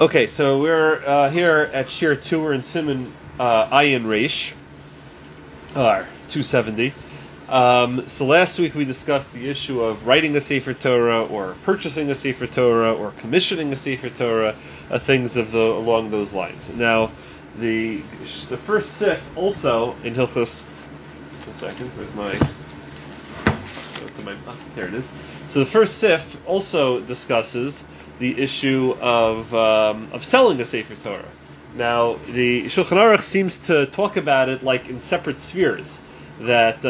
Okay, so we're here at Shir 2, we're in Siman Ayin Reish, 270. So last week we discussed the issue of writing a Sefer Torah, or purchasing a Sefer Torah, or commissioning a Sefer Torah, things along those lines. Now, the first sif also in Hilchos. One second, where's my? There it is. So the first sif also discusses the issue of selling a Sefer Torah. Now, the Shulchan Aruch seems to talk about it like in separate spheres. That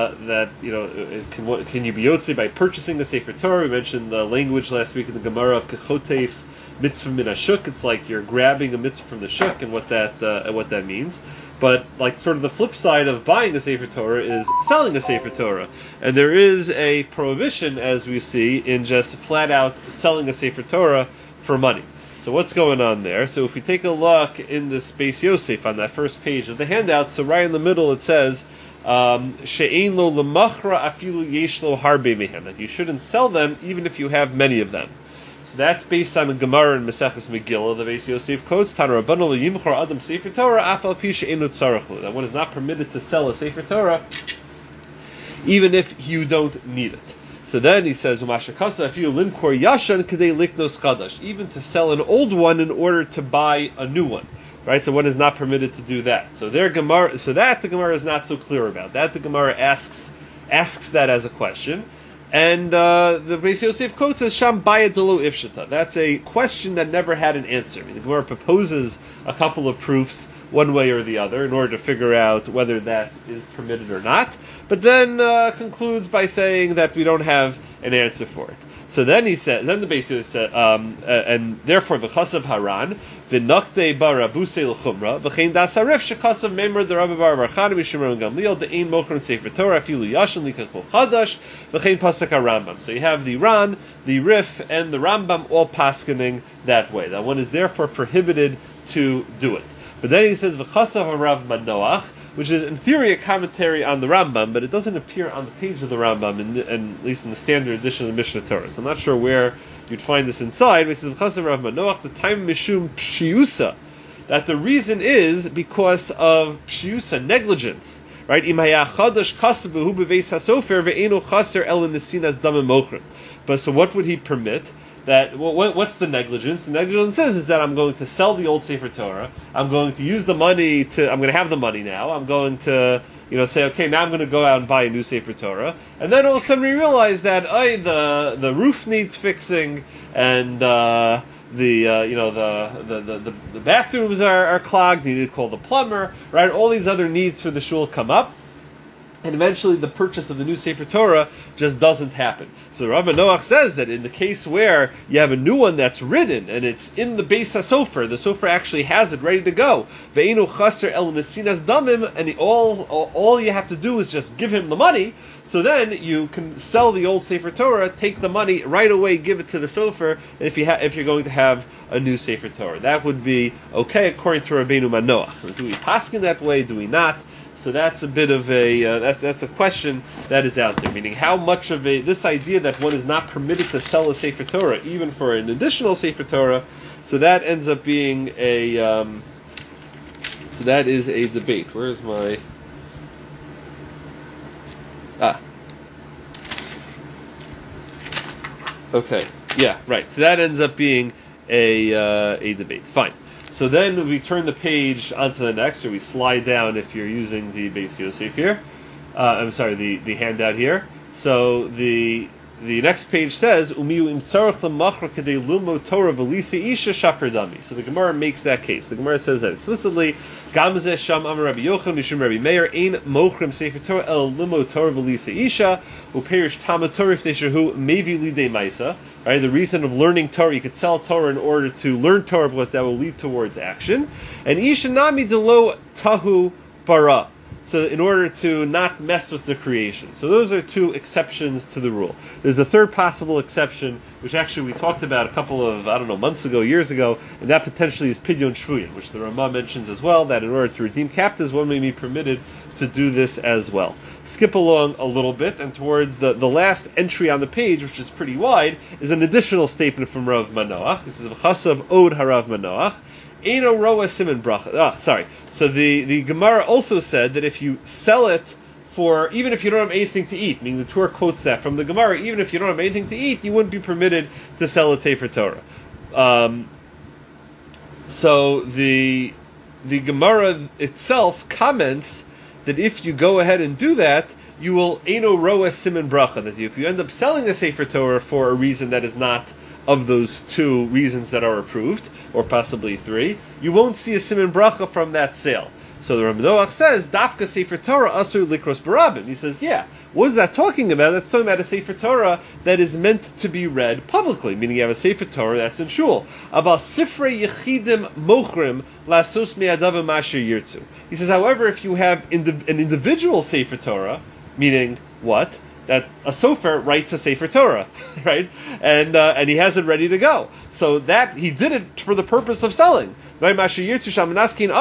can you be yotze by purchasing a Sefer Torah? We mentioned the language last week in the Gemara of kechotef mitzvah min hashuk. It's like you're grabbing a mitzvah from the shuk, and what that means. But like sort of the flip side of buying a Sefer Torah is selling a Sefer Torah, and there is a prohibition, as we see, in just flat out selling a Sefer Torah for money. So what's going on there? So if we take a look in this Beis Yosef on that first page of the handout, so right in the middle it says she'ein lo lemachra afilu yesh lo harbe mehem, that you shouldn't sell them even if you have many of them. So that's based on the Gemara in Maseches Megillah. The Beis Yosef quotes Tana Rabbanu lo yimchor adam Sefer Torah afal pi she'einu tzarachu, that one is not permitted to sell a Sefer Torah even if you don't need it. So then he says, "Umashakasa afilu limkor yashan kadei liknos chadash," even to sell an old one in order to buy a new one. Right, so one is not permitted to do that. So the Gemara is not so clear about that. The Gemara asks that as a question, and the Beis Yosef quotes as Sham Baya Delo Ifshita. That's a question that never had an answer. I mean, the Gemara proposes a couple of proofs one way or the other in order to figure out whether that is permitted or not, but then concludes by saying that we don't have an answer for it. So then he said, then the Beis Yosef said, and therefore the Chasav Haran, v'nakdei bar Rabusei l'chumra, v'chein das harif shekasav memor the Rabbi Bar Barchana Mishimon Gamliel de'ein mochron Sefer Torah afilu yashin likach kol chadash v'chein pasuk Rambam. So you have the Ran, the Rif, and the Rambam all paskening that way. That one is therefore prohibited to do it. But then he says v'chasav harav Manoach, which is in theory a commentary on the Rambam, but it doesn't appear on the page of the Rambam, and at least in the standard edition of the Mishnah Torah. So I'm not sure where you'd find this inside. But it says Chasav Rav Manoach, the time mishum pshiusa, that the reason is because of pshiusa, negligence. Right? But so what would he permit? What's the negligence? The negligence is that I'm going to sell the old Sefer Torah. I'm going to use the money I'm going to have the money now. I'm going to, say, okay, now I'm going to go out and buy a new Sefer Torah. And then all of a sudden we realize that, the roof needs fixing, and, the bathrooms are clogged. You need to call the plumber, right? All these other needs for the shul come up. And eventually the purchase of the new Sefer Torah just doesn't happen. So Rabbi Noach says that in the case where you have a new one that's written, and it's in the Beis HaSofer, the Sofer actually has it ready to go, Ve'enu chaser el mesinas damim, and all you have to do is just give him the money, so then you can sell the old Sefer Torah, take the money right away, give it to the Sofer, if you're going to have a new Sefer Torah. That would be okay according to Rabbeinu Manoach. Do we paskin that way? Do we not? So that's a bit of that's a question that is out there. Meaning, how much of this idea that one is not permitted to sell a Sefer Torah, even for an additional Sefer Torah, so that ends up being so that is a debate. Where is my Okay, yeah, right. So that ends up being a debate. Fine. So then we turn the page onto the next, or we slide down if you're using the Beis Yosef here. The handout here. So the next page says, Umiu im tzarech lemachra kadei lilmod Torah v'lisa isha shaper dami. So the Gemara makes that case. The Gemara says that explicitly, Gam zeh sham amar Rabbi Yochanan mishum Rabbi Meir ein mochrim Sefer Torah el lilmod Torah v'lisa isha uperish Talmud Torah ifnei mevi lidei maisa. Right, the reason of learning Torah, you could sell Torah in order to learn Torah because that will lead towards action. And isha nami delo tahu bara. so in order to not mess with the creation. So those are two exceptions to the rule. There's a third possible exception, which actually we talked about a couple of, months ago, years ago, and that potentially is Pidyon Shvuyin, which the Ramah mentions as well, that in order to redeem captives, one may be permitted to do this as well. Skip along a little bit, and towards the last entry on the page, which is pretty wide, is an additional statement from Rav Manoach. This is Chasav Od Harav Manoach. Eino roa siman bracha. So the Gemara also said that if you sell it for, even if you don't have anything to eat, meaning the Torah quotes that from the Gemara, even if you don't have anything to eat, you wouldn't be permitted to sell a Sefer Torah. So the Gemara itself comments that if you go ahead and do that, you will eino roa siman bracha. That if you end up selling a Sefer Torah for a reason that is not of those two reasons that are approved, or possibly three, you won't see a siman bracha from that sale. So the Rav Noach says, Dafka Sefer Torah asur likros barabim. He says, yeah, what is that talking about? That's talking about a Sefer Torah that is meant to be read publicly, meaning you have a Sefer Torah that's in shul. About Sifrei Yechidim Mochrim Lasos Me'adavim Asher Yirtzu. He says, however, if you have an individual Sefer Torah, meaning what? That a sofer writes a Sefer Torah, right? And he has it ready to go. So that he did it for the purpose of selling. So Rabbeinu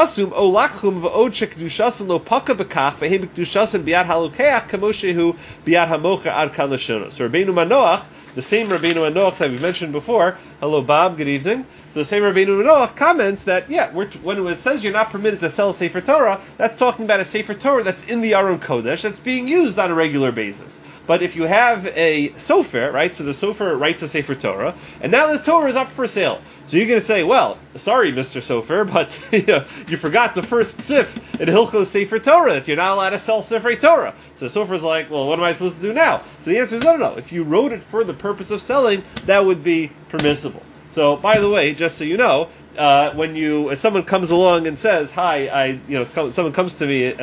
Manoach, the same Rabbeinu Manoach that we mentioned before, hello Bob, good evening. The same Rabbeinu Manoach comments that, when it says you're not permitted to sell a Sefer Torah, that's talking about a Sefer Torah that's in the Aron Kodesh, that's being used on a regular basis. But if you have a sofer, right, so the sofer writes a Sefer Torah, and now this Torah is up for sale. So you're going to say, well, sorry, Mr. Sofer, but you forgot the first sif in Hilchos Sefer Torah, that you're not allowed to sell Sefer Torah. So the Sofer's like, well, what am I supposed to do now? So the answer is, no. If you wrote it for the purpose of selling, that would be permissible. So, by the way, just so you know, if someone comes along and says, "Hi," someone comes to me.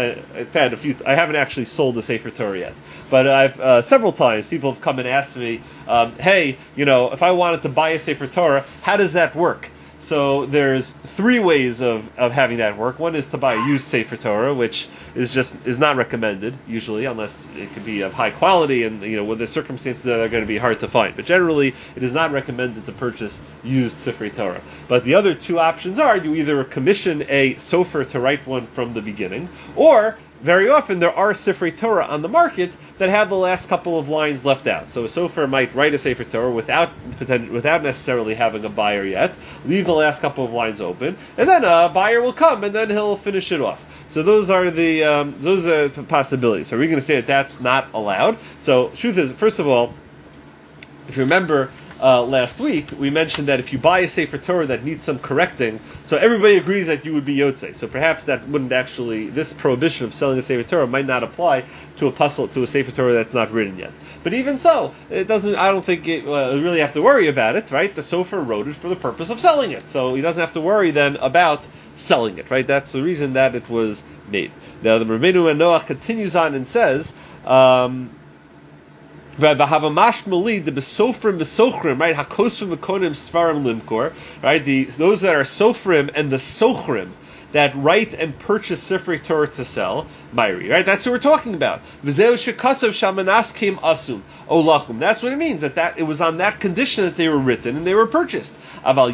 I haven't actually sold the Sefer Torah yet, but I've several times people have come and asked me, "Hey, if I wanted to buy a Sefer Torah, how does that work?" So there's three ways of having that work. One is to buy a used Sefer Torah, which is not recommended usually, unless it could be of high quality and with the circumstances that are going to be hard to find. But generally, it is not recommended to purchase used Sefer Torah. But the other two options are you either commission a sofer to write one from the beginning, or very often there are Sefer Torah on the market that have the last couple of lines left out. So a sofer might write a Sefer Torah without necessarily having a buyer yet, leave the last couple of lines open, and then a buyer will come and then he'll finish it off. So those are the possibilities. Are we going to say that that's not allowed? So truth is, first of all, if you remember last week, we mentioned that if you buy a Sefer Torah that needs some correcting, so everybody agrees that you would be Yotzei. So perhaps that wouldn't actually, this prohibition of selling a Sefer Torah might not apply to a Sefer Torah that's not written yet. But even so, it doesn't. I don't think you really have to worry about it, right? The sofer wrote it for the purpose of selling it, so he doesn't have to worry then about selling it, right? That's the reason that it was made. Now the Rabbeinu Noach continues on and says, right? Those that are sofrim and the sochrim that write and purchase Sifrei Torah to sell, Myri, right? That's what we're talking about. That's what it means, that it was on that condition that they were written and they were purchased. If a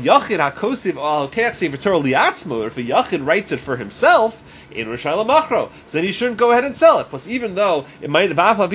Yachid writes it for himself, so then he shouldn't go ahead and sell it. Plus, even though it might,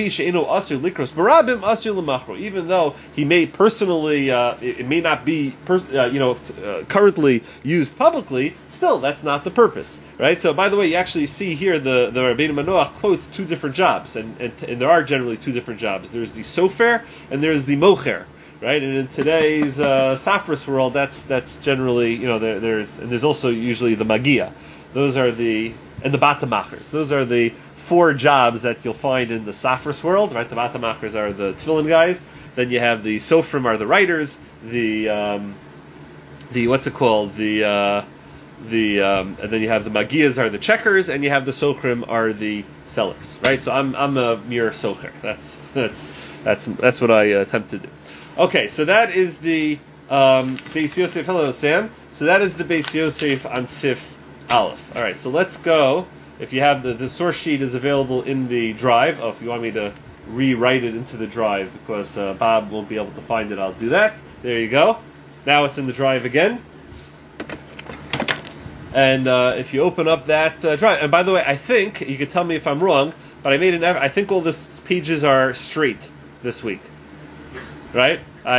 even though he may personally, it may not be, currently used publicly, still that's not the purpose, right? So, by the way, you actually see here the Rabbeinu Manoach quotes two different jobs, and there are generally two different jobs. There's the sofer and there's the mocher. Right, and in today's Safras world, that's generally, there's also usually the magia. Those are the batamachers. Those are the four jobs that you'll find in the Safras world, right? The batamachers are the tefillin guys. Then you have the sofrim are the writers. The what's it called? And then you have the magias are the checkers, and you have the sochrim are the sellers, right? So I'm a mere socher. That's what I attempt to do. Okay, so that is the Beis Yosef. Hello, Sam. So that is the Beis Yosef on Sif Aleph. All right, so let's go If you have the source sheet is available in the drive. Oh, if you want me to rewrite it into the drive because Bob won't be able to find it, I'll do that. There you go. Now it's in the drive again. And if you open up that drive, and by the way, I think you could tell me if I'm wrong, but I made an effort. I think all the pages are straight this week, right?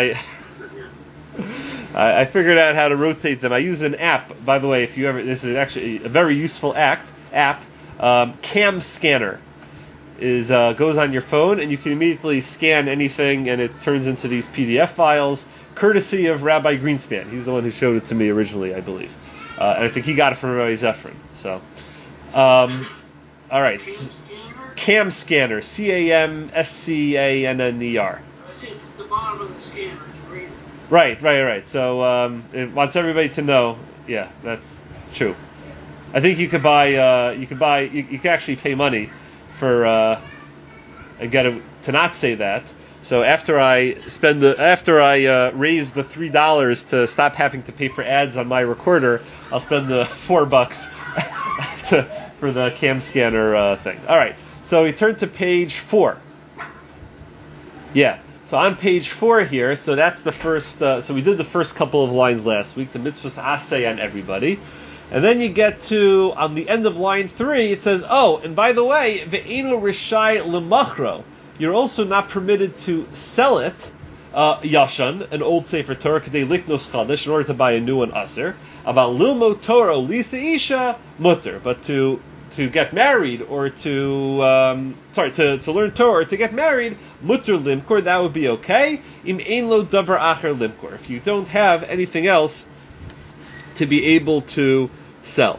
I figured out how to rotate them. I use an app, by the way. If you ever, this is actually a very useful app. Cam Scanner goes on your phone, and you can immediately scan anything, and it turns into these PDF files, courtesy of Rabbi Greenspan. He's the one who showed it to me originally, I believe, and I think he got it from Rabbi Zefron. So, all right, Cam Scanner, CAMSCANNER. See, it's at the bottom of the scanner to read it. Right. So it wants everybody to know. Yeah, that's true. I think you can actually pay money for to not say that. So after I raise the $3 to stop having to pay for ads on my recorder, I'll spend the $4 for the cam scanner thing. All right. So we turn to page 4. Yeah. So on page 4 here, so that's the first. So we did the first couple of lines last week. The mitzvahs asay on everybody. And then you get to, on the end of line 3, it says, oh, and by the way, ve'enu rishai lemachro. You're also not permitted to sell it, yashan, an old Sefer Torah, kadei liknos chadash, in order to buy a new one, aser. About lilmo Torah, lisa isha, mutter. But to get married, or to learn Torah, or to get married, mutter limkor, that would be okay. Im ein lo davar acher limkor. If you don't have anything else to be able to sell.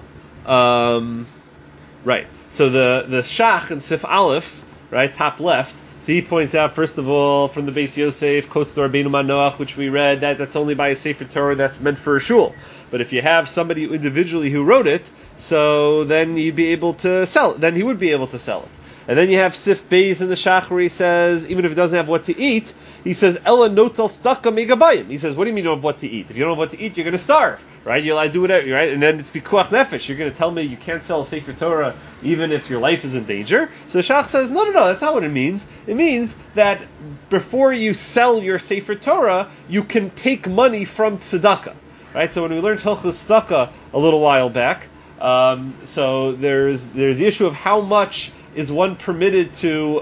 Right. So the Shach in Sif Aleph, right, top left, so he points out, first of all, from the Beis Yosef, quotes the Rabbeinu Manoach, which we read, that's only by a Sefer Torah that's meant for a shul. But if you have somebody individually who wrote it, so then you'd be able to sell it. Then he would be able to sell it. And then you have Sif Beis in the Shach where he says, even if he doesn't have what to eat, he says, Ella notel staka megabayim. He says, what do you mean you don't have what to eat? If you don't have what to eat, you're going to starve, right? You're allowed to do whatever, right? And then it's pikuach nefesh. You're going to tell me you can't sell a Sefer Torah even if your life is in danger. So the Shach says, no, that's not what it means. It means that before you sell your Sefer Torah, you can take money from tzedakah, right? So when we learned Hilchos tzedakah a little while back, so there's the issue of how much is one permitted to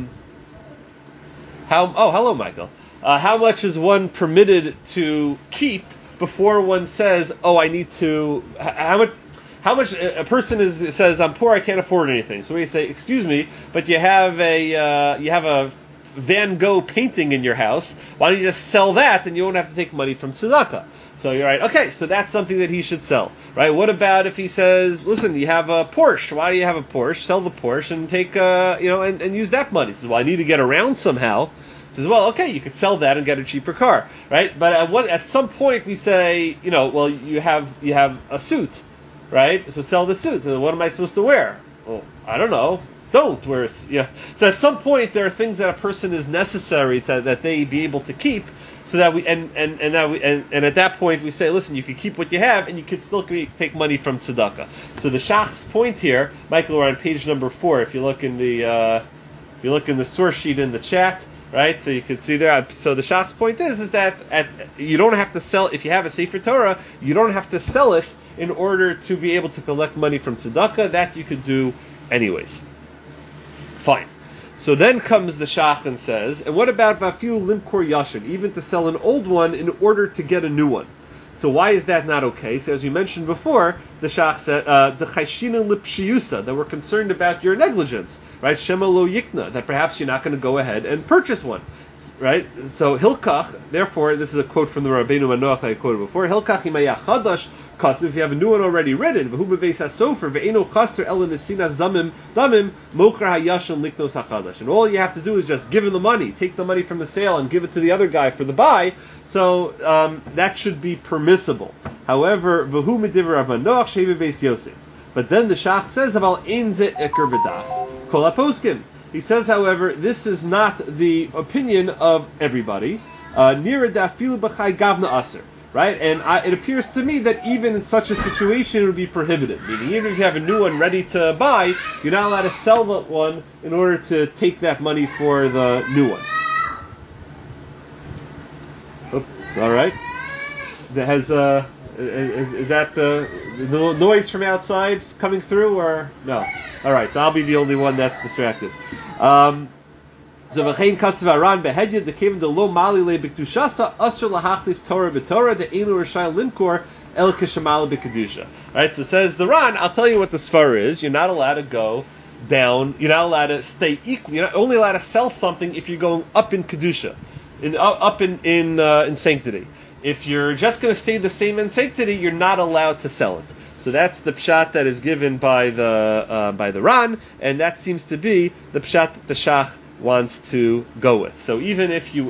hello, Michael. How much is one permitted to keep before one says, I need to? How much a person says, I'm poor, I can't afford anything. So we say, excuse me, but you have a Van Gogh painting in your house. Why don't you just sell that, and you won't have to take money from tzedakah? So you're right. Okay, so that's something that he should sell, right? What about if he says, listen, you have a Porsche. Why do you have a Porsche? Sell the Porsche and take, and use that money. He says, well, I need to get around somehow. He says, well, okay, you could sell that and get a cheaper car, right? But at some point we say, well, you have a suit, right? So sell the suit. What am I supposed to wear? Well, I don't know. Don't wear. So at some point there are things that a person is necessary that they be able to keep. So that and at that point we say, listen, you can keep what you have, and you can still take money from tzedakah. So the Shach's point here, Michael, we're on page number 4. If you look in the source sheet in the chat, right? So you can see there. So the Shach's point is that you don't have to sell if you have a Sefer Torah. You don't have to sell it in order to be able to collect money from tzedakah. That you could do anyways. Fine. So then comes the Shach and says, and what about vafilu limkor yashin, even to sell an old one in order to get a new one? So why is that not okay? So as we mentioned before, the Shach said, the chayshina lipshiyusa, that we're concerned about your negligence, right? Shema lo yikna, that perhaps you're not going to go ahead and purchase one, right? So hilkach, therefore, this is a quote from the Rabbeinu Manoach I quoted before, hilkach imaya chadash, if you have a new one already written, and all you have to do is just give him the money, take the money from the sale and give it to the other guy for the buy, so that should be permissible. However, but then the Shach says about he says, however, this is not the opinion of everybody. right? And it appears to me that even in such a situation, it would be prohibited. Meaning, even if you have a new one ready to buy, you're not allowed to sell that one in order to take that money for the new one. Oh, all right. That has is that the noise from outside coming through, or no? All right, so I'll be the only one that's distracted. So v'chein kasav aran behedya dekevin de lo mali le b'kedushasa asher lahachlif Torah b'Torah de enu rishai linkor el kishamala b'kedusha. Right, so says the Ran. I'll tell you what the svara is. You're not allowed to go down. You're not allowed to stay equal. You're not only allowed to sell something if you're going up in kedusha, up in sanctity. If you're just going to stay the same in sanctity, you're not allowed to sell it. So that's the pshat that is given by the Ran, and that seems to be the pshat that the Shach wants to go with. So even if you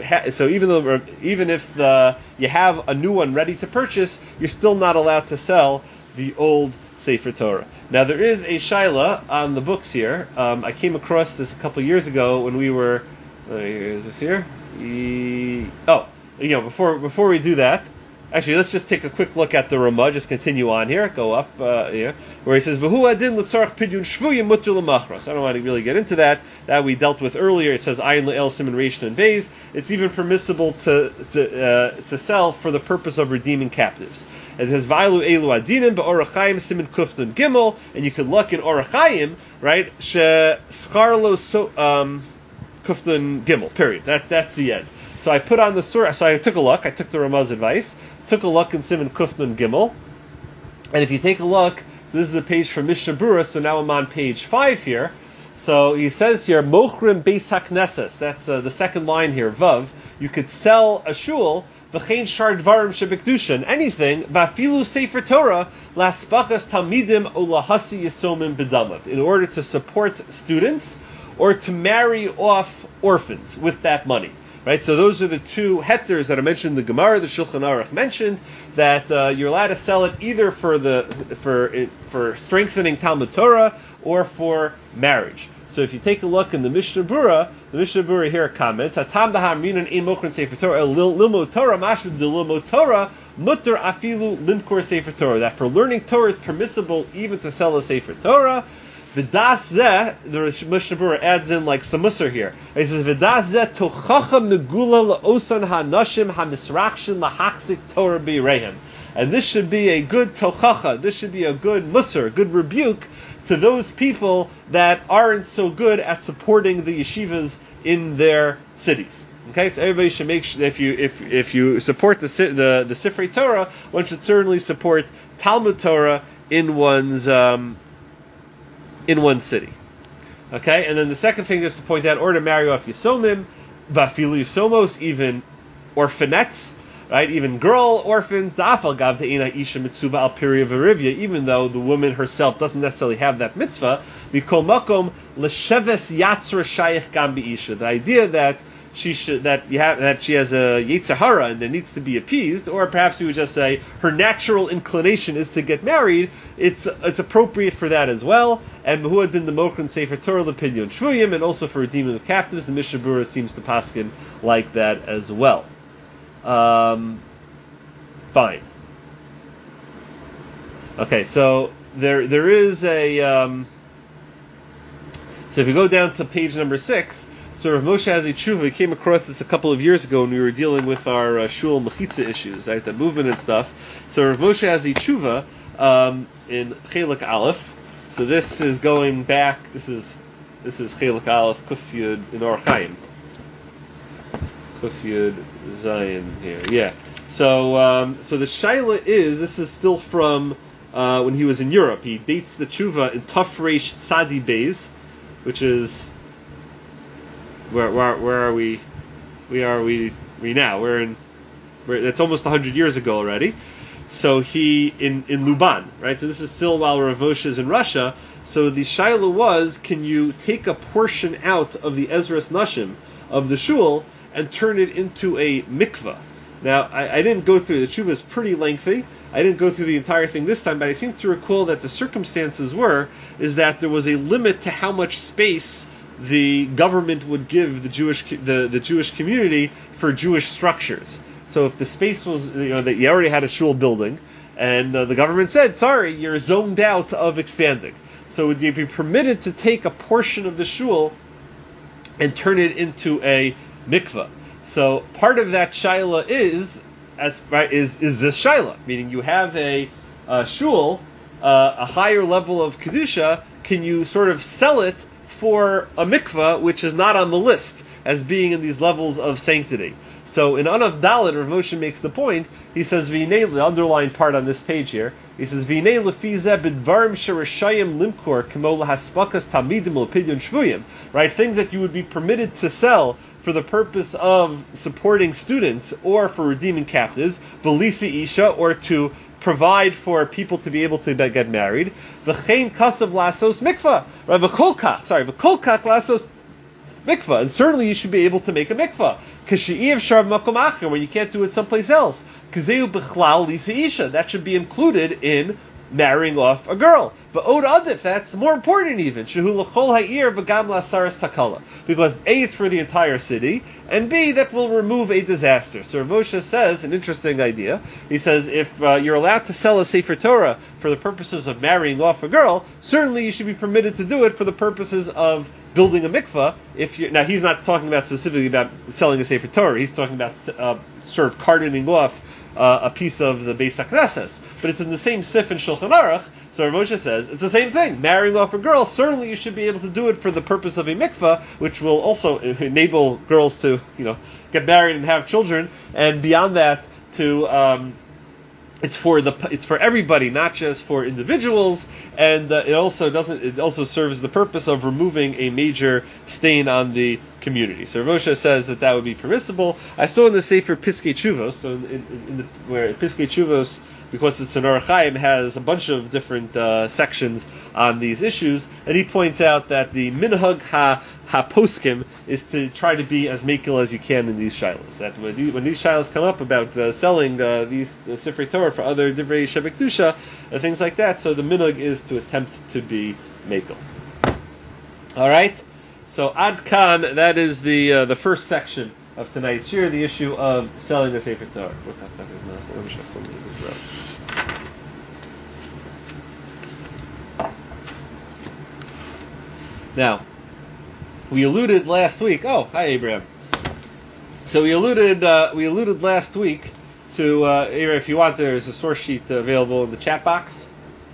you have a new one ready to purchase, you're still not allowed to sell the old Sefer Torah. Now there is a shaila on the books here. I came across this a couple years ago when we were. Is this here? Before we do that. Actually, let's just take a quick look at the Ramah. Just continue on here. Go up here, where he says, "V'hu adin l'tzarach pidyun shvuyim mutter l'machras." I don't want to really get into that. That we dealt with earlier. It says ayin le'el siman reish and vez. It's even permissible to sell for the purpose of redeeming captives. It says va'elu elu adinim be'orach chayim siman kuftun gimel, and you could look in Orach Chayim, right? She scharlo so kuftun gimel. Period. That's the end. So I put on the surah. So I took a look. I took the Ramah's advice. Took a look in Siman Kufnun Gimel, and if you take a look, so this is a page from Mishnah Berurah. So now I'm on page 5 here. So he says here, Mochrim Beis HaKnesses. That's the second line here. Vav. You could sell a shul. V'chein shar dvarim shebekdusha, anything. V'afilu Sefer Torah laspakas talmidim ulahasi yisomim bedamav, in order to support students or to marry off orphans with that money. Right, so those are the two heters that I mentioned in the Gemara. The Shulchan Aruch mentioned that you're allowed to sell it either for strengthening Talmud Torah or for marriage. So if you take a look in the Mishnah Berurah here comments, Hatam dahamrinan ein mochrin Sefer Torah lilmod Torah mashud de lilmod Torah mutter afilu limkor Sefer Torah. That for learning Torah it's permissible even to sell a Sefer Torah. V'das zeh, the Mishnah Berurah adds in like some musar here. He says, V'das zeh tochacha megula la'osan ha'nashim ha'misrachshin lahachzik Torah b'yirehem. And this should be a good tochacha, this should be a good musar, good rebuke to those people that aren't so good at supporting the yeshivas in their cities. Okay, so everybody should make sure if you support the Sifrei Torah, one should certainly support Talmud Torah in one's city. Okay, and then the second thing is to point out, or to marry off Yisomim, Vafilu Yisomos, even orphanettes, right? Even girl orphans, Da'afal Gav Te'ina Isha Mitzuba Al Piriya V'Rivya, even though the woman herself doesn't necessarily have that mitzvah, Mikol Makom L'Sheves Yatzra Shayich Gam B'Isha. The idea that she has a Yetzer Hara and there needs to be appeased, or perhaps we would just say her natural inclination is to get married. It's appropriate for that as well. And Behuad din the Mochrin Sefer Torah L'Pidyon Shvuyim, and also for redeeming the captives. The Mishnah Berurah seems to paskin like that as well. Fine. Okay, so there is a. So if you go down to page number 6. So Rav Moshe Hazei Tshuva, we came across this a couple of years ago when we were dealing with our shul mechitza issues, right, the movement and stuff. So Rav Moshe Hazei Tshuva in Chelik Aleph. So this is going back. This is Chelik Aleph Kuf Yud in Orach Chayim. Kuf Yud Zayin here. Yeah. So the shaila is, this is still from when he was in Europe. He dates the Tshuva in Tafresh Tzadi Beis, which is. Where are we? We now? That's almost 100 years ago already. So he in Luban, right? So this is still while Rav Moshe is in Russia. So the shaila was, can you take a portion out of the Ezras Nashim of the shul and turn it into a mikvah? Now I didn't go through, the tshuva is pretty lengthy. I didn't go through the entire thing this time, but I seem to recall that the circumstances is that there was a limit to how much space the government would give the Jewish community for Jewish structures. So So if the space was, that you already had a shul building, and the government said, sorry, you're zoned out of expanding. So would you be permitted to take a portion of the shul and turn it into a mikveh? So part of that shaila is this shaila, meaning you have a shul, a higher level of kedusha. Can you sort of sell it for a mikveh, which is not on the list as being in these levels of sanctity? So in Anav Dalet, Rav Moshe makes the point. He says, the underlined part on this page here, he says, V'nei lefi zeh b'dvarim shereshayim limkor k'mo lahaspakas tamidim l'pidyon shvuyim. Right, things that you would be permitted to sell for the purpose of supporting students or for redeeming captives, v'lisi isha, or to provide for people to be able to get married. V'chein kasav lasos mikvah. Right, v'kolkach lasos mikvah, and certainly you should be able to make a mikvah. When you can't do it someplace else. That should be included in marrying off a girl. But Od Adif, that's more important even. Because A, it's for the entire city, and B, that will remove a disaster. So Rav Moshe says, an interesting idea. He says, if you're allowed to sell a Sefer Torah for the purposes of marrying off a girl, certainly you should be permitted to do it for the purposes of building a mikveh. Now, he's not talking about specifically about selling a Sefer Torah. He's talking about sort of cartoning off a piece of the Beis HaKnesses. But it's in the same sif in Shulchan Aruch. So Rav Moshe says, it's the same thing. Marrying off a girl, certainly you should be able to do it for the purpose of a mikveh, which will also enable girls to, get married and have children. And beyond that, it's for everybody, not just for individuals, and it also serves the purpose of removing a major stain on the community. So Rav Moshe says that would be permissible. I saw in the Sefer Piskei Teshuvos, so where Piskei Teshuvos, because it's an Orach Chaim, has a bunch of different sections on these issues, and he points out that the minhag ha-poskim is to try to be as makil as you can in these shilas. That when these shilas come up about selling these Sifrei Torah for other divrei Shebek Kedusha and things like that, so the minhag is to attempt to be makil. All right. So Ad Kan, that is the first section of tonight's shir, the issue of selling the Sefer Torah. Now, we alluded last week. Oh, hi Abraham. So we alluded last week to Abraham, if you want, there's a source sheet available in the chat box.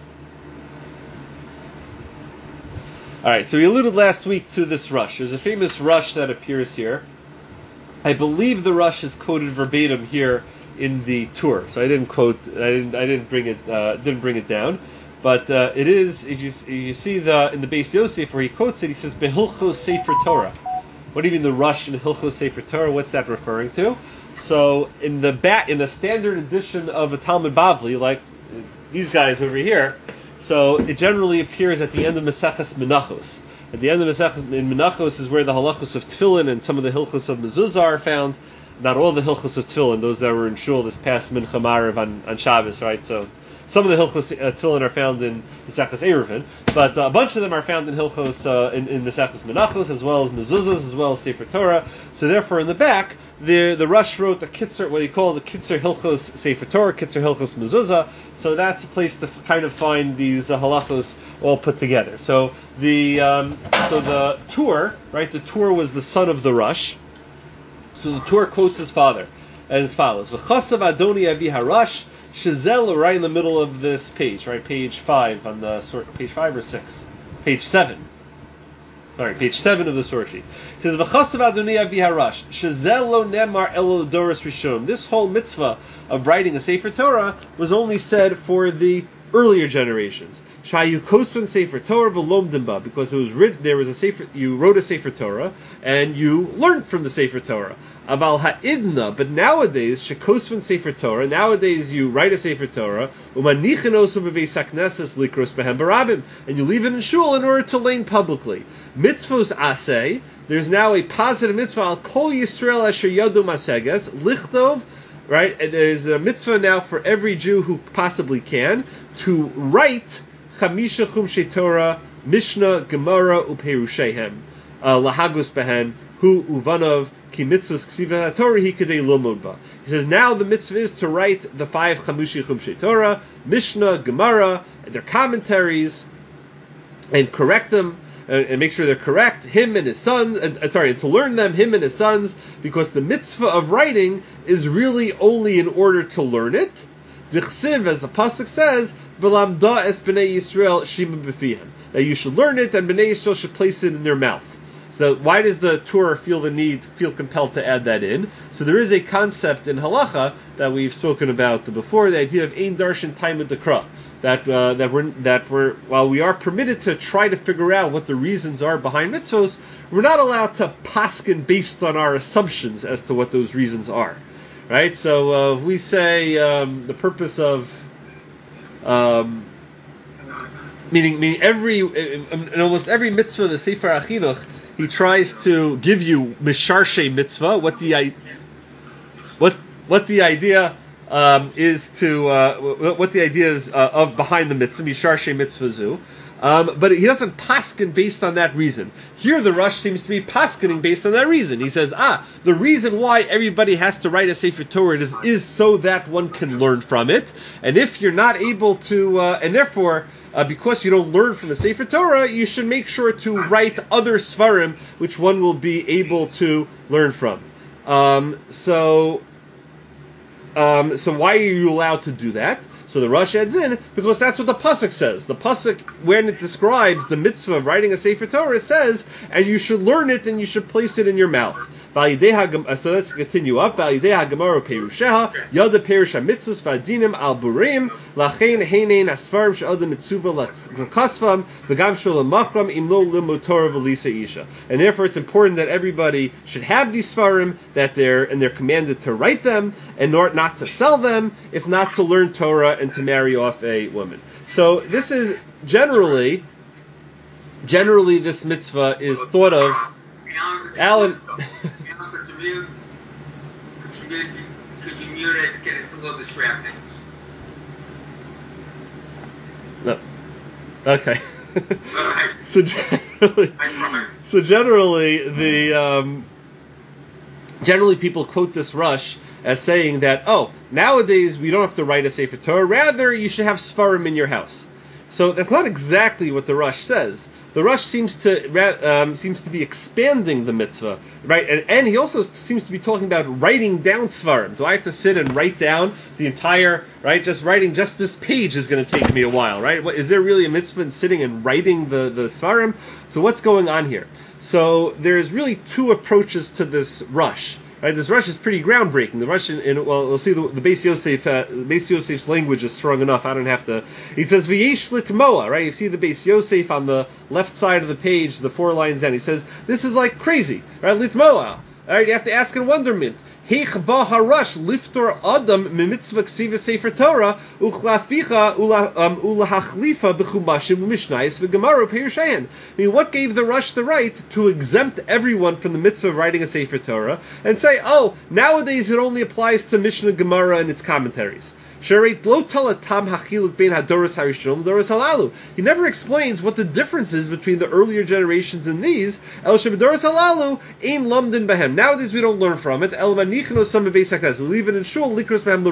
All right. So we alluded last week to this rush. There's a famous rush that appears here. I believe the rush is quoted verbatim here in the tour. So I didn't bring it down. But it is, if you see in the Beis Yosef where he quotes it, he says Behilchos Sefer Torah. What do you mean the rush in Hilchos Sefer Torah? What's that referring to? So in the standard edition of a Talmud Bavli, like these guys over here, so it generally appears at the end of Maseches Menachos. At the end of Maseches Menachos is where the halachos of Tefillin and some of the hilchos of Mezuzah are found. Not all the hilchos of Tefillin, those that were in shul this past Mincha Marav on Shabbos, right? So some of the hilchos Tefillin are found in Maseches Eruvin, but a bunch of them are found in hilchos in Maseches Menachos, as well as Mezuzahs, as well as Sefer Torah. So therefore, in the back, the Rush wrote the Kitzer, what he called the Kitzer Hilchos Sefer Torah, Kitzer Hilchos Mezuzah. So that's a place to kind of find these halachos all put together. So the Tur, right? The Tur was the son of the Rush. So the Tur quotes his father as follows: "V'chasav Adoni Avi Harash." Shazel, right in the middle of this page, right? Page 5 on the page 5 or 6? Page 7. Sorry, page 7 of the source sheet. It says, V'chasav Adonai Avi Harash, Shazel lo nemar elo doros rishon. This whole mitzvah of writing a Sefer Torah was only said for the earlier generations. Shayu kosun Sefer Torah v'lomdimba, because it was there was a Sefer, you wrote a Sefer Torah, and you learned from the Sefer Torah. Aval ha'idna, but nowadays, shekosvan Sefer Torah, nowadays you write a Sefer Torah, u'manichin osu b'veis hakneses likros behem barabim, and you leave it in shul in order to learn publicly. Mitzvos aseh, there's now a positive mitzvah, al kol Yisrael asher yadu maseges, lichtov, right? And there's a mitzvah now for every Jew who possibly can, to write Chamisha Chumshei Torah, Mishnah, Gemara, Uperushehem, Lahagus Behen, hu uvanov ki mitzvahs ksiva Torah hi kedei lomod ba. He says now the mitzvah is to write the 5 chamushi chumshei Torah, Mishnah, Gemara, and their commentaries, and correct them. And make sure they're correct, him and his sons, and to learn them, him and his sons, because the mitzvah of writing is really only in order to learn it. Dichsiv, as the pasuk says, v'lamda es b'nei Yisrael shima b'fihem, that you should learn it, and b'nei Yisrael should place it in their mouth. So why does the Torah feel compelled to add that in? So there is a concept in halacha that we've spoken about before, the idea of ein darshan taimud dekra. That we're while we are permitted to try to figure out what the reasons are behind mitzvos, we're not allowed to paskin based on our assumptions as to what those reasons are, right? So we say the purpose of meaning in almost every mitzvah, the Sefer HaChinuch, he tries to give you misharshe mitzvah, what the idea is of behind the mitzvah, misharshe mitzvah zu. But he doesn't paskin based on that reason. Here the Rosh seems to be paskining based on that reason. He says, the reason why everybody has to write a Sefer Torah is so that one can learn from it. And if you're not able to, and therefore, because you don't learn from the Sefer Torah, you should make sure to write other Svarim which one will be able to learn from. So why are you allowed to do that? So the Rosh adds in, because that's what the pasuk says. The pasuk, when it describes the mitzvah of writing a Sefer Torah, it says, and you should learn it and you should place it in your mouth. So let's continue up. Gemara perusheha yada perush mitzvos v'adinim al burim lachein heinein asfarim she'adam mitzuva l'kasvam v'gam shulam machram im lo limud Torah v'lisa isha. And therefore, it's important that everybody should have these svarim, that they're commanded to write them and not to sell them, if not to learn Torah and to marry off a woman. So this is generally this mitzvah is thought of. Alan. Could you mute it? It's a little distracting. No. Okay. Right. So generally, generally people quote this Rush as saying that, nowadays we don't have to write a Sefer Torah, rather you should have Svarim in your house. So that's not exactly what the Rush says. The Rush seems to be expanding the mitzvah, right? And he also seems to be talking about writing down Svarim. Do I have to sit and write down the entire, right? Just writing just this page is going to take me a while, right? Is there really a mitzvah in sitting and writing the Svarim? So what's going on here? So there's really two approaches to this Rush. Right, this Rush is pretty groundbreaking. The Rush, we'll see the Beis Yosef's language is strong enough. I don't have to. He says v'yesh litmoa. Right, you see the Beis Yosef on the left side of the page, the 4 lines down. He says this is like crazy. Right, litmoa. Right, you have to ask in wonderment. Heich ba harash liftor adam mimitzvah ksiva sefer Torah uchlaficha ulahachlifa b'chumashim u'mishnayis v'gemara peirushayin. I mean, what gave the Rush the right to exempt everyone from the mitzvah of writing a sefer Torah and say, nowadays it only applies to Mishnah, Gemara, and its commentaries? He never explains what the difference is between the earlier generations and these. Nowadays we don't learn from it. We leave it in shul. He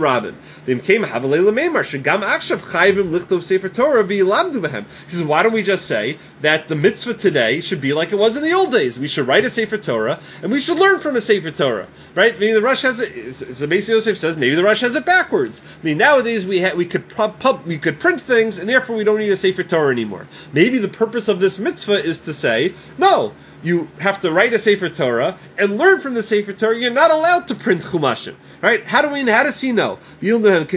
says, why don't we just say that the mitzvah today should be like it was in the old days? We should write a Sefer Torah and we should learn from a Sefer Torah, right? I mean, the Rush has it. So Beis Yosef says maybe the Rush has it backwards. I mean, nowadays we could print things, and therefore we don't need a Sefer Torah anymore. Maybe the purpose of this mitzvah is to say, no, you have to write a Sefer Torah and learn from the Sefer Torah. You're not allowed to print Chumashim, right? How does he know? You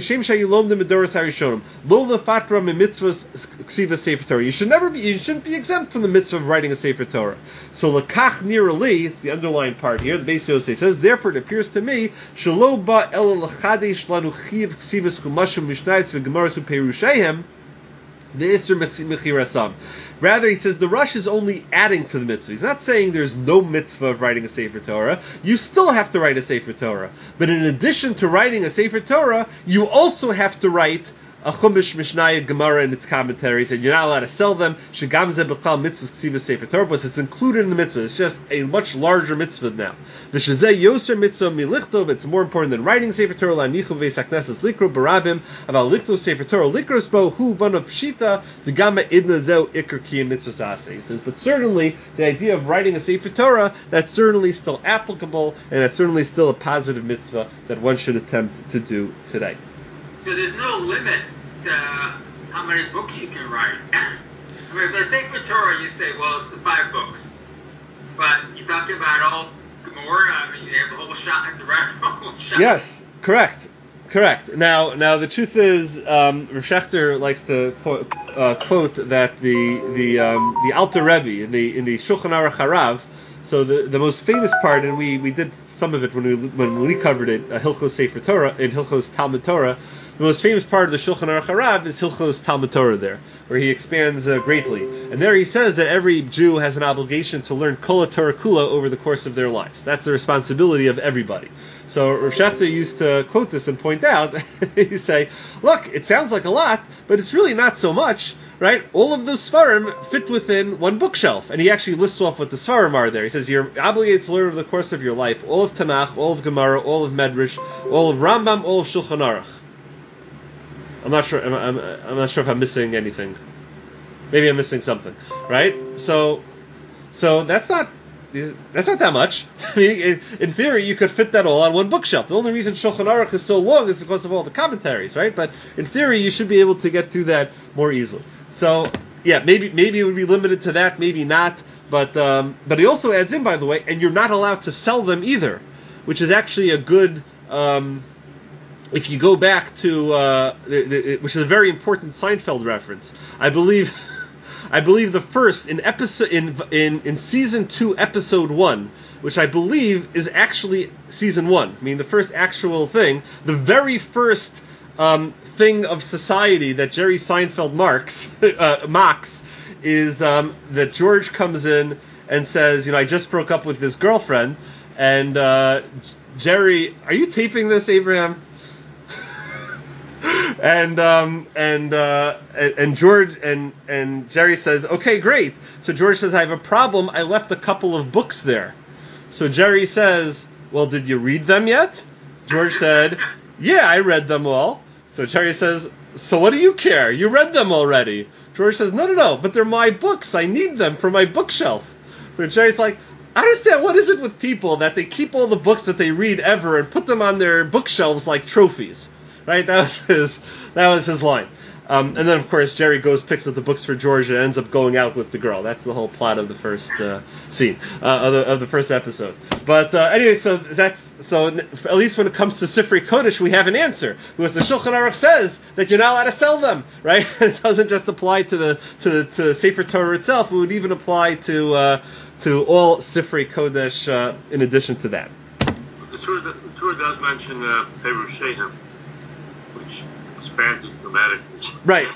shouldn't be exempt from the mitzvah of writing a Sefer Torah. So lakach nirali, it's the underlying part here. The Beis Yosef says, therefore it appears to me shelo ba el lachadesh lanu chiv ksivas chumashim mishnayis v'gemaras u'perushayim v'isur mechirasam. Rather, he says the Rush is only adding to the mitzvah. He's not saying there's no mitzvah of writing a Sefer Torah. You still have to write a Sefer Torah. But in addition to writing a Sefer Torah, you also have to write a Chumash, Mishnah, Gemara, and its commentaries, and you're not allowed to sell them. Shegam ze b'chal mitzvah ksiva sefer Torah, but it's included in the mitzvah. It's just a much larger mitzvah now. V'shezeh yoser mitzvah milichtov. It's more important than writing sefer Torah. La'nichu veis haknesses likro barabim. About lichto sefer Torah likros bo hu van of pshita the gamma idna zeu ikr kiyim mitzvah aseh. He says, but certainly the idea of writing a sefer Torah, that's certainly still applicable, and that's certainly still a positive mitzvah that one should attempt to do today. So there's no limit to how many books you can write. I mean, if the Sefer Torah, you say, well, it's the 5 books. But you're talking about all Gemara, I mean, you have a whole shot at the whole shot. Yes, correct. Now the truth is, Rav Shechter likes to quote that the Alter Rebbe in the Shulchan Aruch Harav. So the most famous part, and we did some of it when we covered it, Hilchos Sefer Torah and Hilchos Talmud Torah. The most famous part of the Shulchan Aruch Harav is Hilchos Talmud Torah there, where he expands greatly. And there he says that every Jew has an obligation to learn Kol Torah Kula over the course of their lives. That's the responsibility of everybody. So Rav Shechter used to quote this and point out, he say, look, it sounds like a lot, but it's really not so much, right? All of those Sfarim fit within one bookshelf. And he actually lists off what the Sfarim are there. He says, you're obligated to learn over the course of your life all of Tanakh, all of Gemara, all of Medrash, all of Rambam, all of Shulchan Aruch. I'm not sure. I'm not sure if I'm missing anything. Maybe I'm missing something, right? So that's not that much. I mean, in theory, you could fit that all on one bookshelf. The only reason Shulchan Aruch is so long is because of all the commentaries, right? But in theory, you should be able to get through that more easily. So yeah, maybe it would be limited to that, maybe not. But he also adds in, by the way, and you're not allowed to sell them either, which is actually a good. If you go back to, which is a very important Seinfeld reference, I believe the first in episode in season 2, episode 1, which I believe is actually season 1. I mean, the first actual thing, the very first thing of society that Jerry Seinfeld mocks is that George comes in and says, I just broke up with this girlfriend, and Jerry, are you taping this, Abraham? And George and Jerry says, okay, great. So George says, I have a problem. I left a couple of books there. So Jerry says, well, did you read them yet? George said, yeah, I read them all. So Jerry says, so what do you care? You read them already. George says, no, but they're my books. I need them for my bookshelf. So Jerry's like, I understand, what is it with people that they keep all the books that they read ever and put them on their bookshelves like trophies? Right, that was his line, and then of course Jerry picks up the books for George and ends up going out with the girl. That's the whole plot of the first scene of the first episode. But anyway, so at least when it comes to Sifrei Kodesh, we have an answer, because the Shulchan Aruch says that you're not allowed to sell them. Right, it doesn't just apply to the Sefer Torah itself. It would even apply to all Sifrei Kodesh in addition to that. The Torah does mention Perush Shehem, which expands it dramatically. Right.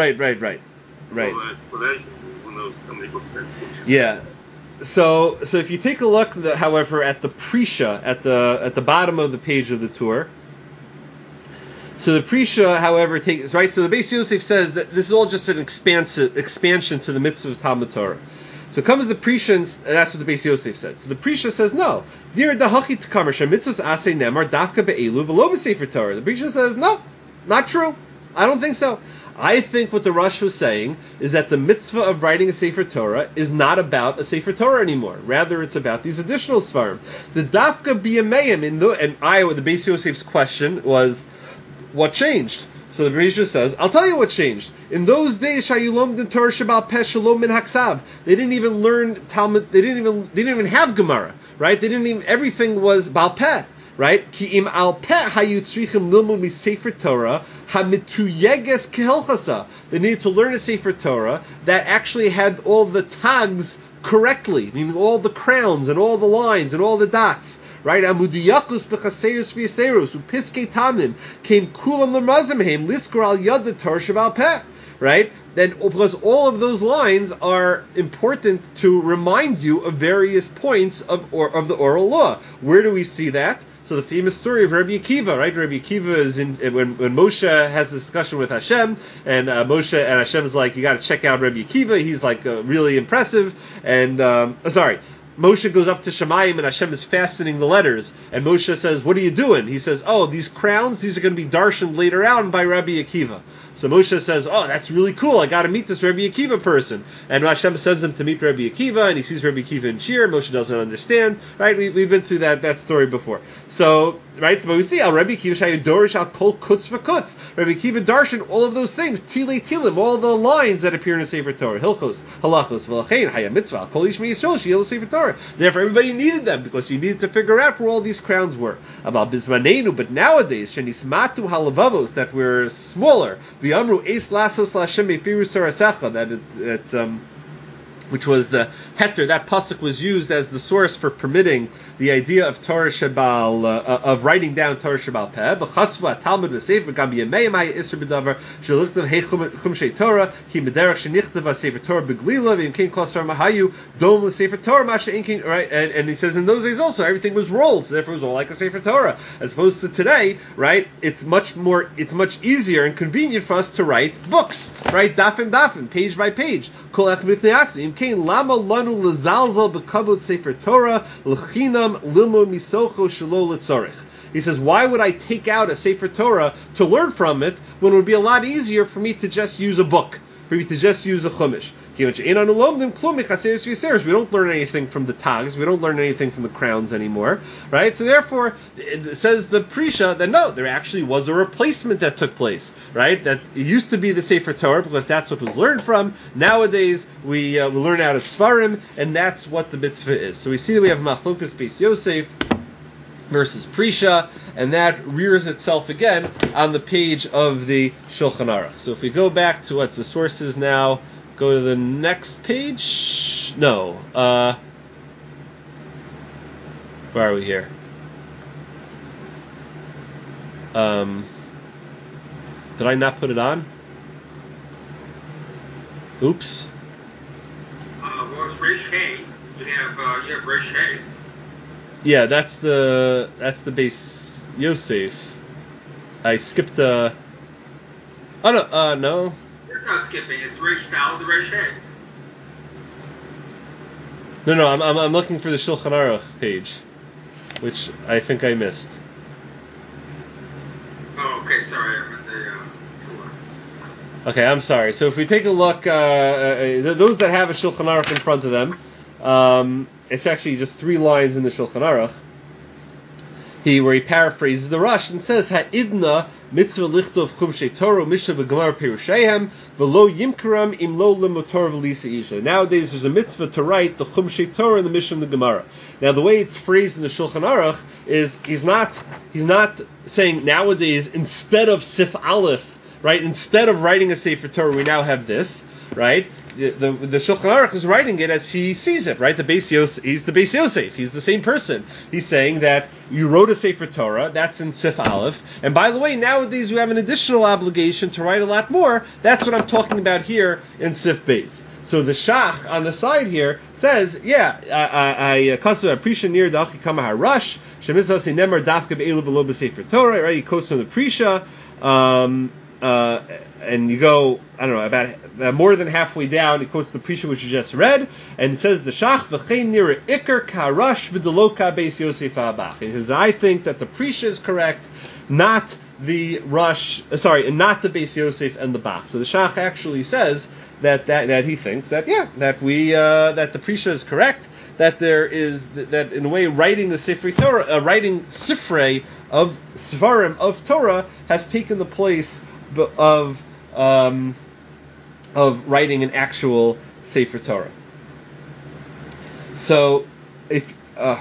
Well, who knows how many books that is. Yeah. So if you take a look, however, at the Prisha at the bottom of the page of the Torah. So the Prisha, however, takes right. So the Beis Yosef says that this is all just an expansion to the mitzvah of Talmud Torah. So comes the Prisha, and that's what the Beis Yosef said. So the Prisha says, no. Dir dahachi tkamer shemitzvos asay nemar dafka be'elu v'lo b'sefer Torah. The Prisha says, no, not true. I don't think so. I think what the Rosh was saying is that the mitzvah of writing a Sefer Torah is not about a Sefer Torah anymore. Rather, it's about these additional svarim. The dafka b'yameim the Beis Yosef's question was, what changed? So the Risha says, I'll tell you what changed. In those days, Shayulom the Torah Shabbat Peh Shalom Min Haksav. They didn't even learn Talmud. They didn't even have Gemara, right? Everything was Baal Peh, right? Ki im al Peh hayu tzrichim lilmud mi Sefer Torah hamituyeges kehilchasa. They needed to learn a Sefer Torah that actually had all the tags correctly, meaning all the crowns and all the lines and all the dots. Right, Amudiyakus b'chaseirus v'yaseirus u'piskei tamim came kulam l'mazimheim liskor al yad the Torah Shabbat Peh. Right, then because all of those lines are important to remind you of various points of the oral law. Where do we see that? So the famous story of Rabbi Akiva, right? Rabbi Akiva is when Moshe has a discussion with Hashem, and Moshe and Hashem is like, you got to check out Rabbi Akiva. He's like really impressive. And Moshe goes up to Shemayim and Hashem is fastening the letters. And Moshe says, what are you doing? He says, oh, these crowns, these are going to be darshaned later on by Rabbi Akiva. So Moshe says, oh, that's really cool. I got to meet this Rabbi Akiva person. And Hashem sends him to meet Rabbi Akiva, and he sees Rabbi Akiva in Shir. Moshe doesn't understand. Right? We've been through that story before. So, right? But we see how Rabbi Akiva shayu dorish al kol kutz v'kutz. Rabbi Akiva darshan all of those things. Tilei tilim, all the lines that appear in the Sefer Torah. Hilchos, halachos, v'lachein, hayam mitzvah, kol ish miYisrael sheyel Sefer Torah. Therefore, everybody needed them because you needed to figure out where all these crowns were. About bizmanenu, but nowadays, shenismatu halavavos, that we're smaller. V'yamru eis lasos l'Hashem befiru sarasecha, that it's which was the heter. That pasuk was used as the source for permitting the idea of Torah Shebal, of writing down Torah Shebal Peh. B'chasva Talmud v'Sefer gam b'yamei ma'ay isur b'davar shelichtav hey chumshei Torah ki mederach shenichtav v'Sefer Torah b'glila v'imkein klasar mahayu dom l'Sefer Torah masha inkein. Right, and he says in those days also everything was rolled, so therefore it was all like a Sefer Torah. As opposed to today, right? It's much easier and convenient for us to write books, right? Dafim, page by page. Kol ech b'nei atzim. Lama lanu lezalzal bekavod Sefer Torah l'chinam lilmo misocho shelo letzorich. He says, why would I take out a Sefer Torah to learn from it when it would be a lot easier for me to just use a book, for me to just use a chumash? We don't learn anything from the tags. We don't learn anything from the crowns anymore, right? So therefore, it says the Prisha that no, there actually was a replacement that took place, right? That it used to be the Sefer Torah because that's what was learned from. Nowadays, we learn out of Sfarim, and that's what the mitzvah is. So we see that we have Machlokas Beis Yosef versus Prisha, and that rears itself again on the page of the Shulchan Aruch. So if we go back to what's the sources now, go to the next page. No. Where are we here? Did I not put it on? Oops. Well, it's Reish Hay. You have Reish Hay. Yeah, that's the Beis Yosef. I skipped the. Oh no, no. You're not skipping. It's Reish Dal to Reish Hay. No, I'm looking for the Shulchan Aruch page, which I think I missed. Oh, okay, sorry. I'm at the. Okay, I'm sorry. So if we take a look, those that have a Shulchan Aruch in front of them, it's actually just 3 lines in the Shulchan Aruch. Where he paraphrases the Rush and says, "Ha'idna mitzvah lichtov chumshei Torah mishnah v'gemara perusheihem v'lo yimkaram im lo lemotor v'lisa isha." Nowadays, there's a mitzvah to write the chumshei Torah and the mishnah and the Gemara. Now, the way it's phrased in the Shulchan Aruch is he's not saying nowadays instead of Sif Aleph, right? Instead of writing a Sefer Torah, we now have this, right? The Shulchan Aruch is writing it as he sees it, right? He's the Beis Yosef. He's the same person. He's saying that you wrote a Sefer Torah, that's in Sif Aleph, and by the way, nowadays you have an additional obligation to write a lot more. That's what I'm talking about here in Sif Beis. So the Shach on the side here says, I kasu aprisha near da'achi kama harash shemitzvah nemar dafka be'elu v'lo b'Sefer Torah. Right? He quotes from the Prisha. And you go, I don't know, about more than halfway down, he quotes the Prisha which you just read, and it says the Shach v'chein nira ikar karash v'deloka Beis Yosef ha'abach. He says, I think that the Prisha is correct, not the Rush, not the Beis Yosef and the Bach. So the Shach actually says that he thinks that the Prisha is correct, that there is that in a way writing the Sifrei Torah, writing Sifrei of Svarim of Torah has taken the place of writing an actual Sefer Torah. So if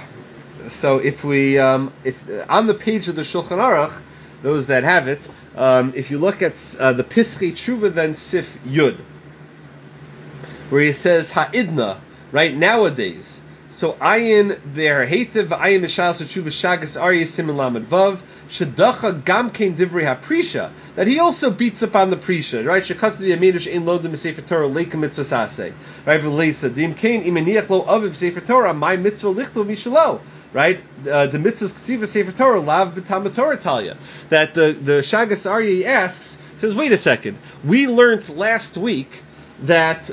we on the page of the Shulchan Aruch, those that have it, if you look at the Pischei Tshuva, then Sif Yud, where he says Ha'idna, right, nowadays. So ayin be'er heitev ayin mishal tshuva shagas aryeh simin lamed vav shedacha gam kein divrei haprisha, that he also beats up on the Prisha, right? Shekasdi yaminush ein lodim sefer Torah leikum mitzvah saseh, right? V'leisa dim kein imeniach lo aviv sefer Torah my mitzvah lichtov mishalo. right? The mitzvahs ksiva sefer Torah lav b'talmud Torah talya. That the Shagas Aryeh asks, says, wait a second, we learned last week that.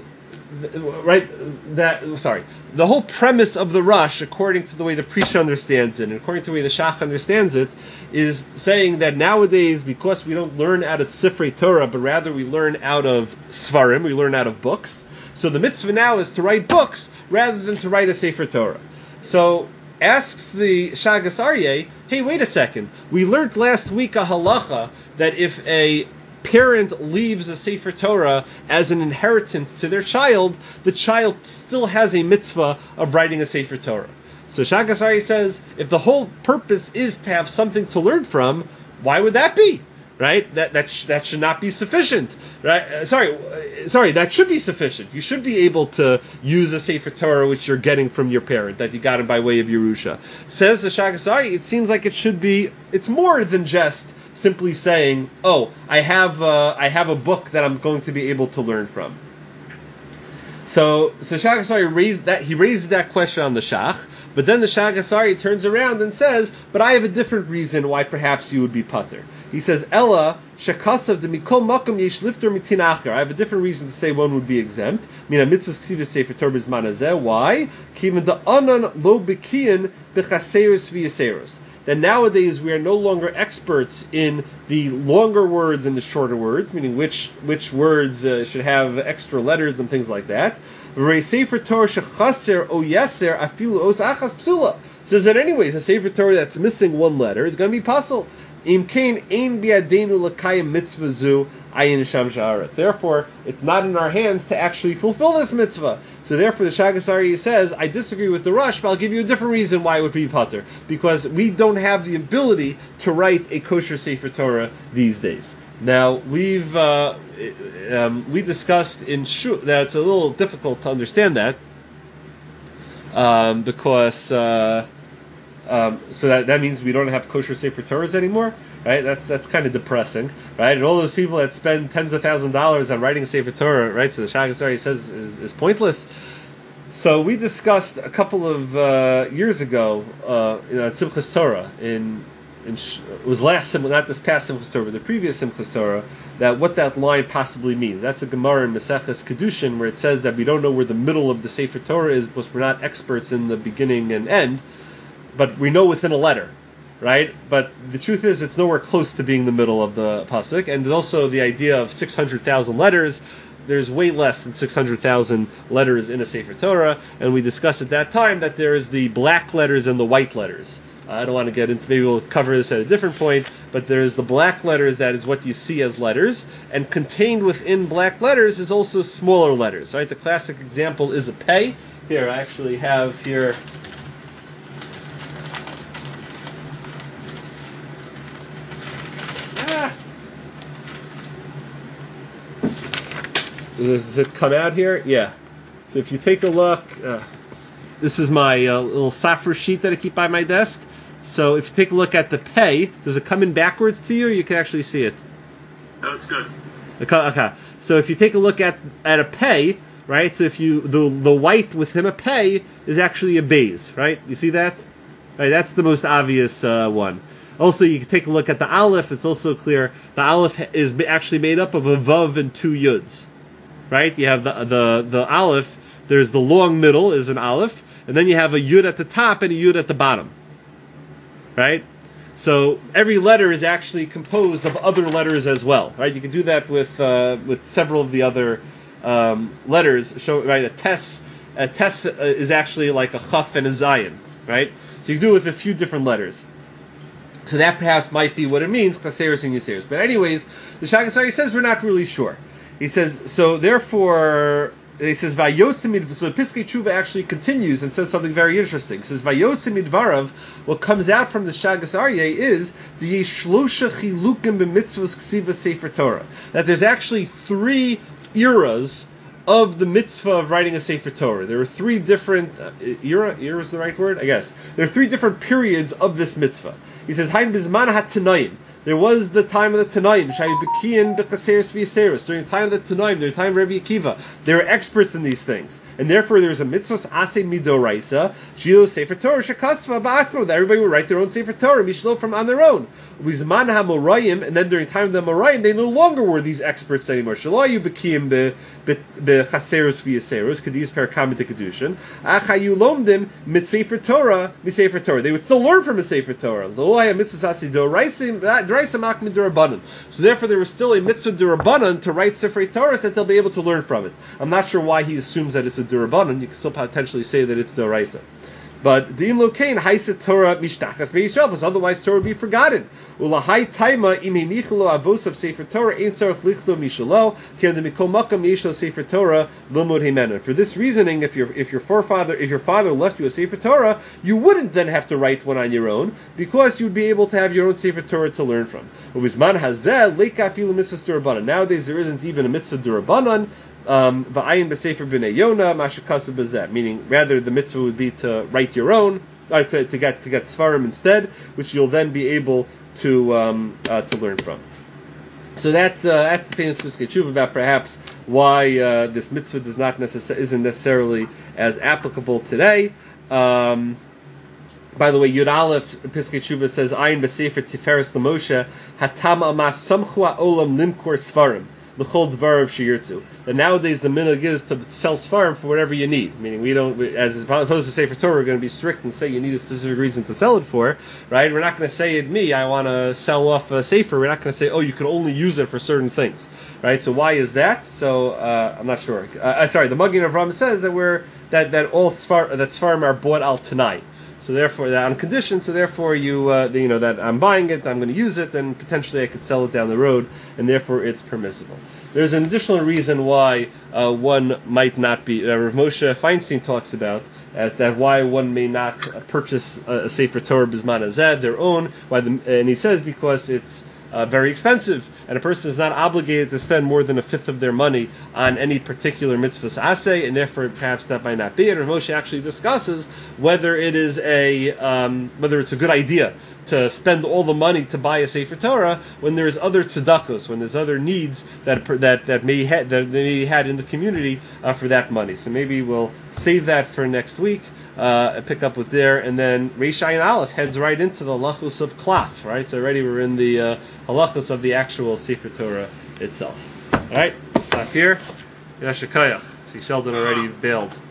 The whole premise of the Rush, according to the way the Prisha understands it, and according to the way the Shach understands it, is saying that nowadays, because we don't learn out of Sifrei Torah, but rather we learn out of Svarim, we learn out of books, so the mitzvah now is to write books rather than to write a Sefer Torah. So, asks the Shagas Aryeh, hey, wait a second, we learned last week a halacha that if a parent leaves a Sefer Torah as an inheritance to their child, the child still has a mitzvah of writing a Sefer Torah. So Shagas Aryeh says, if the whole purpose is to have something to learn from, why would that be? Right? That should not be sufficient. Right? Sorry, that should be sufficient. You should be able to use a Sefer Torah which you're getting from your parent, that you got it by way of Yerusha. Says the Shagas Aryeh, it seems like it's more than just simply saying, oh, I have a book that I'm going to be able to learn from. So Shagas Aryeh raises that question on the Shach, but then the Shagas Aryeh turns around and says, but I have a different reason why perhaps you would be pater. He says, Ella shekasav de mikol makom yesh lifter mitin acher. I have a different reason to say one would be exempt. Mina mitzvahs ksivas sefer Torah b'zman hazeh. Why? Kiven da anan lo bekiyin b'chaseros v'yaseros. That nowadays we are no longer experts in the longer words and the shorter words, meaning which words should have extra letters and things like that. Sefer Torah shechaser o yeser afilu os achas psula. Says that anyways, a Sefer Torah that's missing one letter is going to be puzzle. Im kain ein biadenu l'kayim mitzvah zu ayin sham sha'aret. Therefore, it's not in our hands to actually fulfill this mitzvah. So therefore, the Shagas Aryeh says, I disagree with the Rush, but I'll give you a different reason why it would be pater. Because we don't have the ability to write a kosher Sefer Torah these days. Now, we discussed in Shu that it's a little difficult to understand that, because so that means we don't have kosher Sefer Torahs anymore, right? That's kind of depressing, right? And all those people that spend tens of thousands of dollars on writing a Sefer Torah, right? So the Shagas Aryeh says is pointless. So we discussed a couple of years ago, at Simchas Torah it was not this past Simchas Torah, but the previous Simchas Torah, that what that line possibly means. That's a Gemara in Maseches Kedushin where it says that we don't know where the middle of the Sefer Torah is because we're not experts in the beginning and end, but we know within a letter, right? But the truth is it's nowhere close to being the middle of the pasuk, and there's also the idea of 600,000 letters. There's way less than 600,000 letters in a Sefer Torah, and we discussed at that time that there is the black letters and the white letters. I don't want to get into, maybe we'll cover this at a different point, but there's the black letters, that is what you see as letters, and contained within black letters is also smaller letters, right? The classic example is a pei. Here, I actually have here, does it come out here? Yeah. So if you take a look, this is my little Safra sheet that I keep by my desk. So if you take a look at the pei, does it come in backwards to you, or you can actually see it? No, it's good. Okay. So if you take a look at a pei, right? So if you the white within a pei is actually a beis, right? You see that? Right. That's the most obvious one. Also, you can take a look at the aleph. It's also clear the aleph is actually made up of a vav and two yuds, right? You have the aleph. There's the long middle is an aleph, and then you have a yud at the top and a yud at the bottom. Right? So every letter is actually composed of other letters as well. Right? You can do that with several of the other letters. Right? A tes is actually like a chaf and a zayin. Right? So you can do it with a few different letters. So that perhaps might be what it means, chaseros and yaseros. But anyways, the Shagas Aryeh says we're not really sure. He says, so therefore, he says, Vayotzim, so Piskei Tshuva actually continues and says something very interesting. He says, Vayotzim Midvarav, what comes out from the Shagas Aryeh is the Yeshlosha Chilukim b'mitzvos ksiva sefer Torah. That there's actually 3 eras of the mitzvah of writing a Sefer Torah. There are 3 different, era is the right word? I guess. There are 3 different periods of this mitzvah. He says, Hain bizman ha-Tanoim. There was the time of the Tanoim, Shayu Bekiyin B'Chaseros V'Yaseros. During the time of the Tanoim, during the time of Rabbi Akiva, they were experts in these things. and therefore there's a mitzvah ase midoraisa, shilo sefer Torah shekasva ba'atzmo, that everybody would write their own sefer Torah, mishlo, from on their own. V'zman ha'morayim, and then during time of the Morayim, they no longer were these experts anymore. Shalayu b'kiyim b'chaserus v'yaserus, kadis perakam b'tekadushin, achayu lomdim mitsefer Torah, misefer Torah. They would still learn from a sefer Torah. Lo'aya mitzvah ase doraisa makmid durabanan. So therefore there was still a mitzvah durabanan to write sefer Torah that they'll be able to learn from it. I'm not sure why he assumes that it's a durabanan. You can still potentially say that it's doraisa. But Din Lokain Haiset Torah Mishtachas Be'Yisrael, because otherwise Torah would be forgotten. Ulahai Taima Imi Nichlo Avos of Sefer Torah Ein Sarach Lichlo Mishalo Ken the Mikol Makam Yishlo Sefer Torah Lomod Himena. For this reasoning, if your father left you a Sefer Torah, you wouldn't then have to write one on your own, because you'd be able to have your own Sefer Torah to learn from. Uvizman Hazeh Leika Afilu Mitzvah Durabanan. Nowadays there isn't even a Mitzvah Durabanan. V'ayin b'sefer b'nei Yonah mashakasav b'zeh, meaning rather the mitzvah would be to write your own, to get svarim instead, which you'll then be able to learn from. So that's the famous Piskei Tshuva about perhaps why this mitzvah isn't necessarily as applicable today. By the way, Yud Aleph Piskei Tshuva says ayin b'sefer tiferes l'Moshe hatam amas samchu ha'olam limkor svarim. L'chol dvar of sheyirtzu. That nowadays the minhag is to sell svarim for whatever you need. Meaning we don't, as opposed to Sefer Torah, we're going to be strict and say you need a specific reason to sell it for, right? We're not going to say, I want to sell off a sefer. We're not going to say, you can only use it for certain things, right? So why is that? So I'm not sure. The Magen Avraham says that all svarim are bought al tanai. So therefore, on condition. So therefore, that I'm buying it, I'm going to use it, and potentially I could sell it down the road, and therefore it's permissible. There's an additional reason why one might not be. Rav Moshe Feinstein talks about that why one may not purchase a Sefer Torah Bizman Hazeh, their own. And he says because it's very expensive, and a person is not obligated to spend more than a fifth of their money on any particular mitzvah aseh, and therefore perhaps that might not be. And Rav Moshe actually discusses whether it's a good idea to spend all the money to buy a Sefer Torah when there's other tzedakos, when there's other needs that may be had in the community for that money. So maybe we'll save that for next week. Pick up with there, and then Reish Ayin Aleph heads right into the halachos of klaf, right? So already we're in the halachos of the actual Sefer Torah itself. All right, we'll stop here. Yashakayach. See, Sheldon already bailed.